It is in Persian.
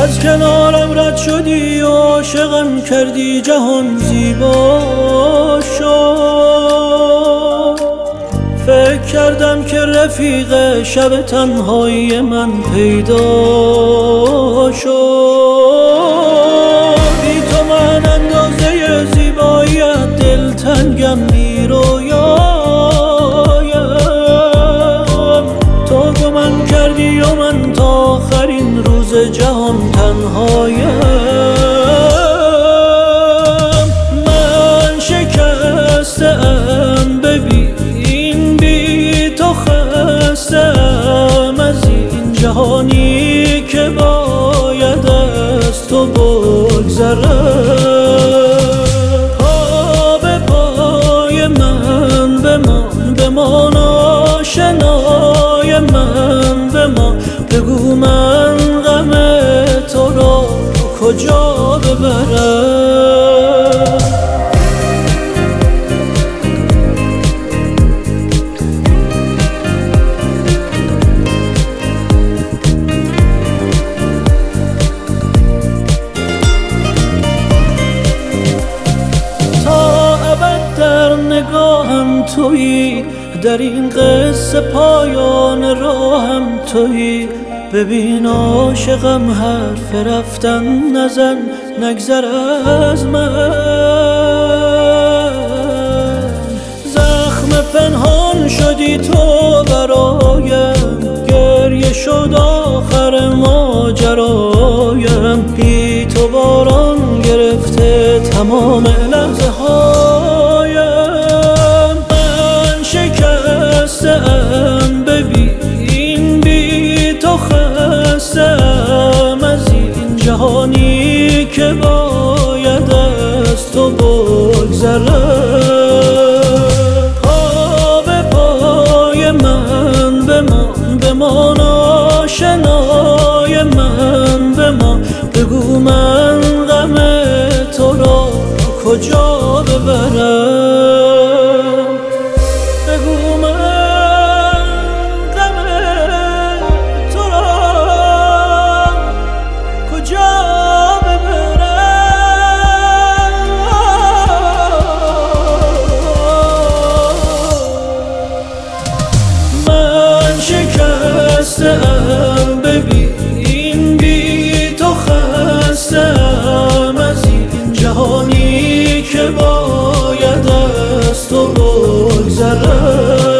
از کنارم رد شدی و عاشقم کردی، جهان زیبا شد. فکر کردم که رفیق شب تنهایی من پیدا شد. بی تو من اندازه زیباییت دلتنگم، بی رویایم. تو گمم کردی و من تا آخرین روز جهان تنهایم. من شکسته‌ام ببین، بی تو خسته‌ام از این جهانی که باید از تو بگذرم. پا به پای من بمان، بمان آشنای من بمان. بگو من غم تو را کجا ببرم. تا ابد در نگاهم تویی، در این قصه پایان راهم تویی. ببین عاشقم حرف رفتن نزن، نگذر از من. زخم پنهان شدی تو برایم، گریه شد آخر ماجرایم. بی تو باران گرفته تمام لحظه هایم. من شکسته‌ام ببین، بی تو خسته‌ام از این جهانی که باید از تو بگذرم. پا به پای من بمان، بمان آشنای من بمان. بگو من غم تو را کجا ببرم. بگو من غم تو را کجا ببرم. من شکسته‌ام ببین، بی تو خسته‌ام از این جهانی که باید از تو بگذرم.